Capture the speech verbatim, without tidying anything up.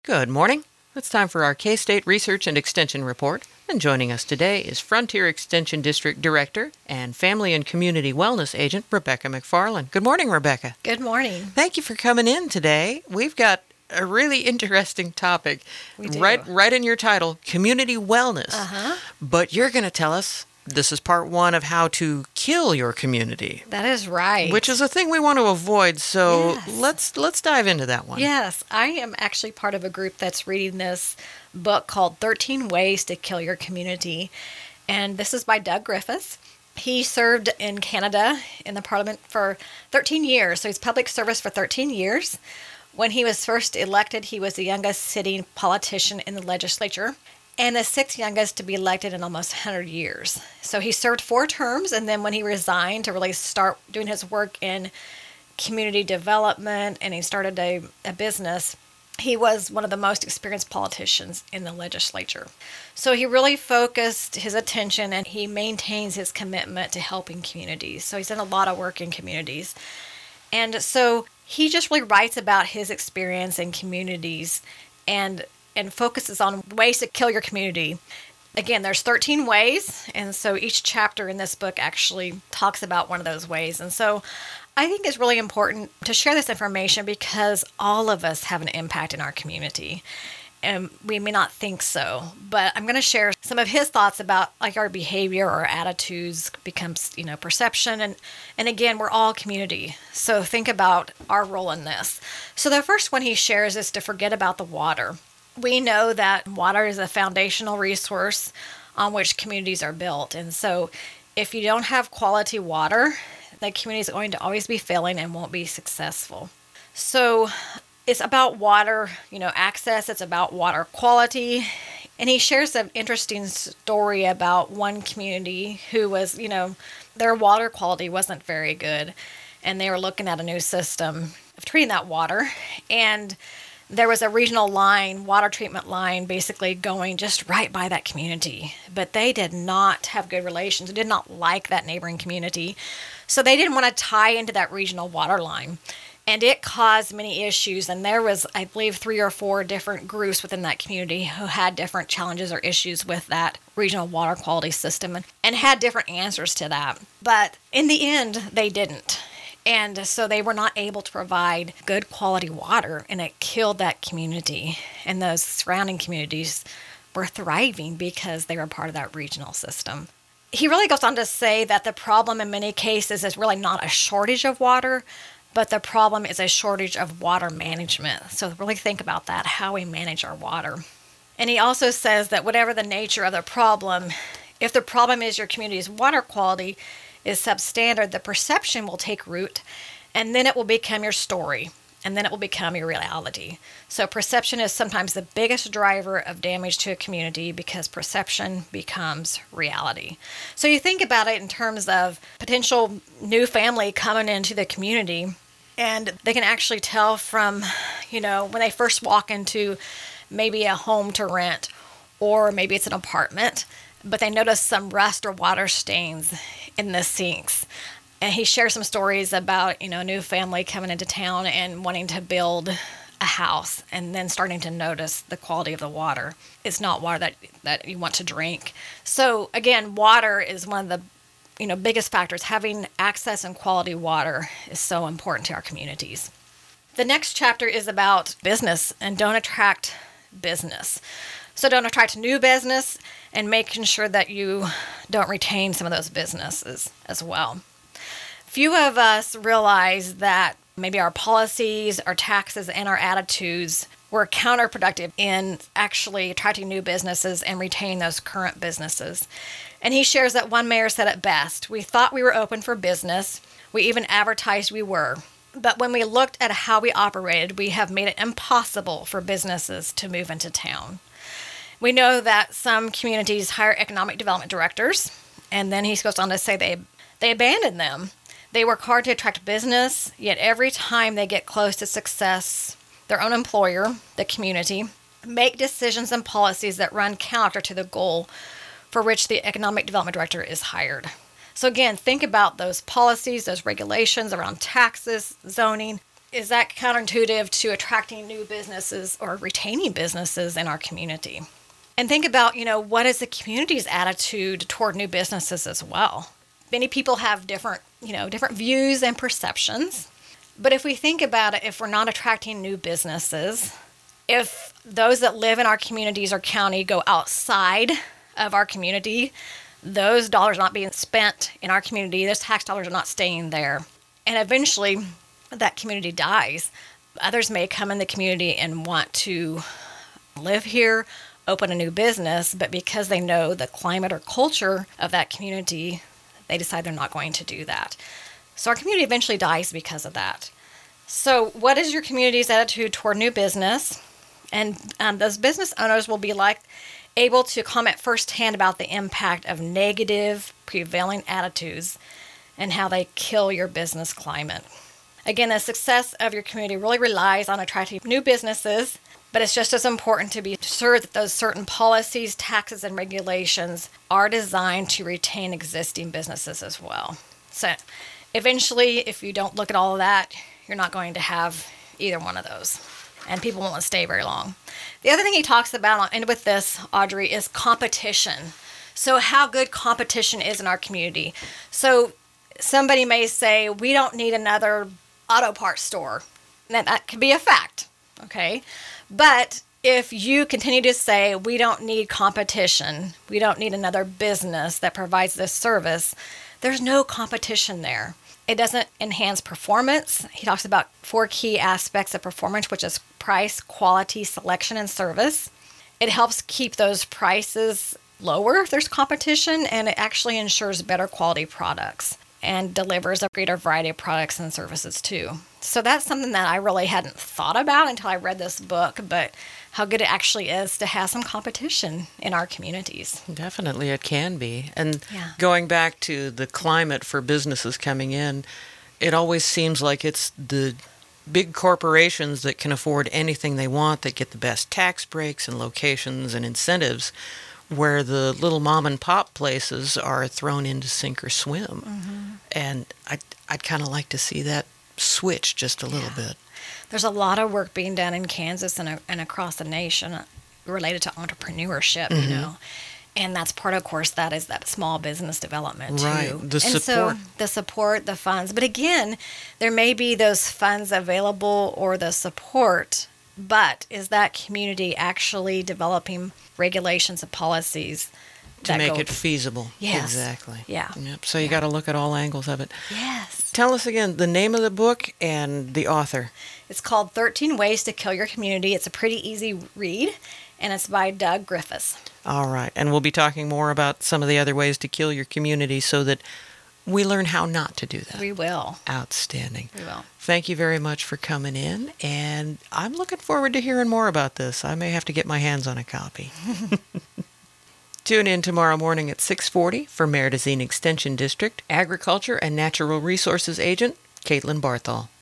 Good morning. It's time for our K-State Research and Extension Report. And joining us today is Frontier Extension District Director and Family and Community Wellness Agent Rebecca McFarland. Good morning, Rebecca. Good morning. Thank you for coming in today. We've got a really interesting topic. We do. Right, right in your title, Community Wellness. Uh-huh. But you're going to tell us this is part one of how to kill your community. That is right. Which is a thing we want to avoid, so Yes. let's let's dive into that one. Yes, I am actually part of a group that's reading this book called thirteen Ways to Kill Your Community. And this is by Doug Griffiths. He served in Canada in the Parliament for thirteen years, so he's public service for thirteen years. When he was first elected, he was the youngest sitting politician in the legislature, and the sixth youngest to be elected in almost one hundred years. So he served four terms, and then when he resigned to really start doing his work in community development, and he started a, a business, he was one of the most experienced politicians in the legislature. So he really focused his attention, and he maintains his commitment to helping communities. So he's done a lot of work in communities. And so he just really writes about his experience in communities and and focuses on ways to kill your community. Again, there's thirteen ways, and so each chapter in this book actually talks about one of those ways. And so I think it's really important to share this information because all of us have an impact in our community. And we may not think so, but I'm going to share some of his thoughts about like our behavior or attitudes becomes, you know, perception. And, and again, we're all community. So think about our role in this. So the first one he shares is to forget about the water. We know that water is a foundational resource on which communities are built. And so if you don't have quality water, the community is going to always be failing and won't be successful. So it's about water, you know, access. It's about water quality. And he shares an interesting story about one community who was, you know, their water quality wasn't very good. And they were looking at a new system of treating that water. And there was a regional line, water treatment line, basically going just right by that community. But they did not have good relations, did not like that neighboring community. So they didn't want to tie into that regional water line. And it caused many issues. And there was, I believe, three or four different groups within that community who had different challenges or issues with that regional water quality system and, and had different answers to that. But in the end, they didn't. And so they were not able to provide good quality water, and it killed that community. And those surrounding communities were thriving because they were part of that regional system. He really goes on to say that the problem in many cases is really not a shortage of water, but the problem is a shortage of water management. So really think about that, how we manage our water. And he also says that whatever the nature of the problem, if the problem is your community's water quality is substandard, the perception will take root, and then it will become your story, and then it will become your reality. So perception is sometimes the biggest driver of damage to a community because perception becomes reality. So you think about it in terms of potential new family coming into the community, and they can actually tell from, you know, when they first walk into maybe a home to rent, or maybe it's an apartment, but they notice some rust or water stains in the sinks. And he shares some stories about, you know, a new family coming into town and wanting to build a house and then starting to notice the quality of the water. It's not water that, that you want to drink. So again, water is one of the, you know, biggest factors. Having access and quality water is so important to our communities. The next chapter is about business and don't attract business. So don't attract new business and making sure that you don't retain some of those businesses as well. Few of us realize that maybe our policies, our taxes, and our attitudes were counterproductive in actually attracting new businesses and retaining those current businesses. And he shares that one mayor said it best: we thought we were open for business. We even advertised we were. But when we looked at how we operated, we have made it impossible for businesses to move into town. We know that some communities hire economic development directors, and then he goes on to say they they abandon them. They work hard to attract business, yet every time they get close to success, their own employer, the community, make decisions and policies that run counter to the goal for which the economic development director is hired. So again, think about those policies, those regulations around taxes, zoning, is that counterintuitive to attracting new businesses or retaining businesses in our community? And think about, you know, what is the community's attitude toward new businesses as well? Many people have different, you know, different views and perceptions. But if we think about it, if we're not attracting new businesses, if those that live in our communities or county go outside of our community, those dollars are not being spent in our community, those tax dollars are not staying there. And eventually that community dies. Others may come in the community and want to live here, open a new business, but because they know the climate or culture of that community, they decide they're not going to do that. So our community eventually dies because of that. So what is your community's attitude toward new business? And um, those business owners will be like able to comment firsthand about the impact of negative prevailing attitudes and how they kill your business climate. Again, the success of your community really relies on attracting new businesses, but it's just as important to be sure that those certain policies, taxes, and regulations are designed to retain existing businesses as well. So eventually, if you don't look at all of that, you're not going to have either one of those, and people won't stay very long. The other thing he talks about, I'll end with this, Audrey, is competition. So how good competition is in our community. So somebody may say, we don't need another auto parts store. Now, that could be a fact, okay? But if you continue to say, we don't need competition, we don't need another business that provides this service, there's no competition there. It doesn't enhance performance. He talks about four key aspects of performance, which is price, quality, selection, and service. It helps keep those prices lower if there's competition, and it actually ensures better quality products and delivers a greater variety of products and services too. So that's something that I really hadn't thought about until I read this book, but how good it actually is to have some competition in our communities. Definitely it can be. And Yeah. going back to the climate for businesses coming in, it always seems like it's the big corporations that can afford anything they want, that get the best tax breaks and locations and incentives, where the little mom and pop places are thrown into sink or swim. Mm-hmm. And I'd, I'd kind of like to see that switch just a little Yeah. bit. There's a lot of work being done in Kansas and, and across the nation related to entrepreneurship, Mm-hmm. you know. And that's part, of course, that is that small business development, too. Right, the and support. so the support, the funds. But again, there may be those funds available or the support, but is that community actually developing regulations and policies To that make go- it feasible. Yes. Exactly. Yeah. Yep. So you got to look at all angles of it. Yes. Tell us again the name of the book and the author. It's called thirteen Ways to Kill Your Community. It's a pretty easy read, and it's by Doug Griffiths. All right. And we'll be talking more about some of the other ways to kill your community so that we learn how not to do that. We will. Outstanding. We will. Thank you very much for coming in, and I'm looking forward to hearing more about this. I may have to get my hands on a copy. Tune in tomorrow morning at six forty for Meridazine Extension District Agriculture and Natural Resources Agent Caitlin Barthol.